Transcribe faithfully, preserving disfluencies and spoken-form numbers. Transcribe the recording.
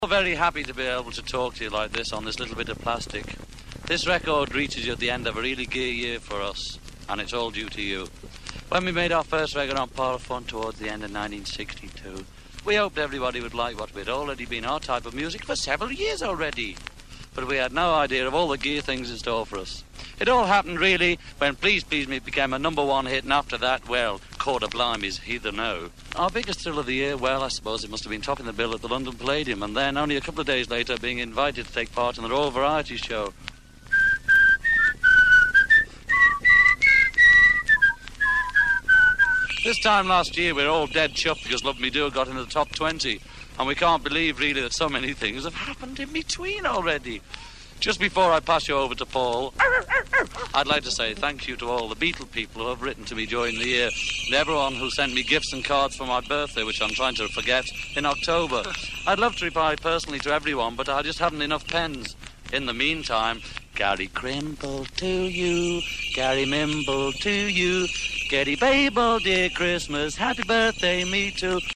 Very happy to be able to talk to you like this on this little bit of plastic. This record reaches you at the end of a really gear year for us, and it's all due to you. When we made our first record on Parlophone towards the end of nineteen sixty-two, we hoped everybody would like what we'd already been our type of music for several years already. But we had no idea of all the gear things in store for us. It all happened, really, when Please Please Me became a number one hit, and after that, well, Quarter Blimey's Heather No. Our biggest thrill of the year, well, I suppose it must have been topping the bill at the London Palladium, and then, only a couple of days later, being invited to take part in the Royal Variety Show. This time last year, we were all dead chuffed because Love Me Do got into the top twenty, and we can't believe, really, that so many things have happened in between already. Just before I pass you over to Paul, I'd like to say thank you to all the Beatle people who have written to me during the year, and everyone who sent me gifts and cards for my birthday, which I'm trying to forget, in October. I'd love to reply personally to everyone, but I just haven't enough pens. In the meantime, Gary Crimble to you, Gary Mimble to you, Getty Babel, dear Christmas, happy birthday, me too.